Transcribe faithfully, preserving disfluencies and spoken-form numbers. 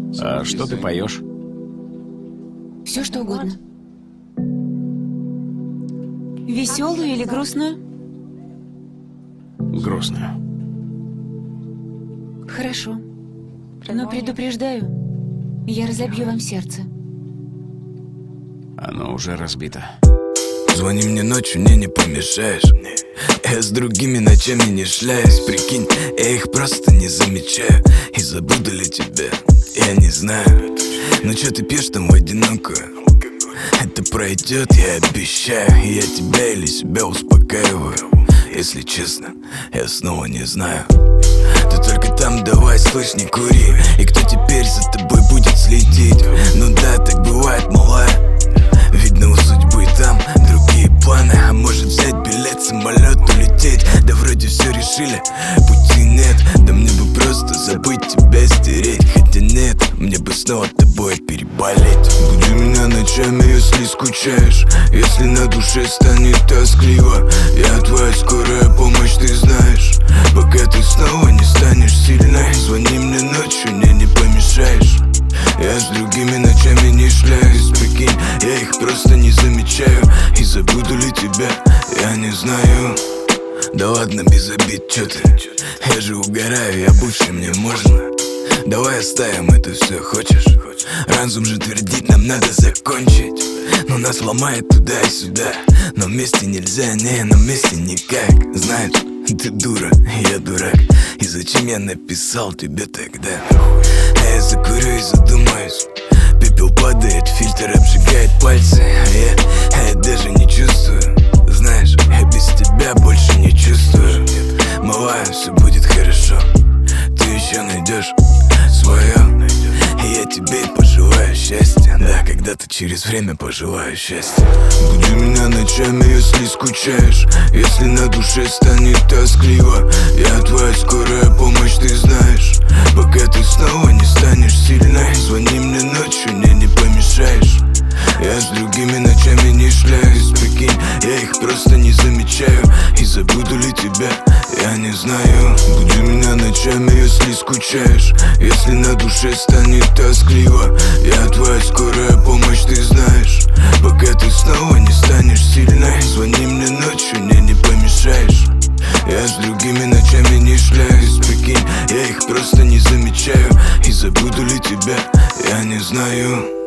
А что ты поешь? Все что угодно. Веселую или грустную? Грустную. Хорошо. Но предупреждаю, я разобью вам сердце. Оно уже разбито. Звони мне ночью, мне не помешаешь. Я с другими ночами не шляюсь. Прикинь, я их просто не замечаю. И забуду ли тебя, я не знаю. Но чё ты пьешь там в одинокую? Это пройдет, я обещаю. И я тебя или себя успокаиваю. Если честно, я снова не знаю. Ты только там давай, слышь, не кури. И кто теперь за тобой будет следить? Ну да, так бывает, малая. Видно, у судьбы там другие планы. А может взять билет, самолет, улететь? Да вроде все решили, пути нет. Да мне бы просто забыть тебя, стереть. Хотя нет, мне бы снова тобой переболеть. Буди меня ночами, если скучаешь. Если на душе станет тоскливо, я твоя скорая помощь, ты знаешь. Пока ты снова не станешь сильной, звони мне ночью, мне не помешаешь. Я с другими ночами не шляюсь. Прикинь, я их просто не замечаю. И забуду ли тебя, я не знаю. Да ладно, без обид, чё ты? Я же угораю, я бывший, мне можно. Давай оставим это все, хочешь? Разум же твердит, нам надо закончить. Но нас ломает туда и сюда. Но вместе нельзя, не, на месте никак. Знаешь, ты дура, я дурак. И зачем я написал тебе тогда? А я закурю и задумаюсь. Пепел падает, фильтр обжигает пальцы. А я, а я даже не чувствую. Знаешь, я без тебя больше не чувствую. Малая, все будет хорошо. Ты еще найдешь свое. И я тебе пожелаю счастья. Да, когда-то через время пожелаю счастья. Буди меня ночами, если скучаешь. Если на душе станет тоскливо, я твоя скорая помощь, ты знаешь. Пока ты снова не станешь сильной, звони мне ночью, мне не помешаешь. Я с другими ночами не шляюсь. Прикинь, я их просто не замечаю. И забуду ли тебя, я не знаю. Буди меня ночами, если скучаешь. Если на душе станет тоскливо, я твоя скорая помощь, ты знаешь. Пока ты снова не станешь сильной, звони мне ночью, мне не помешаешь. Я с другими ночами не шляюсь. Прикинь, я их просто не замечаю. И забуду ли тебя, я не знаю.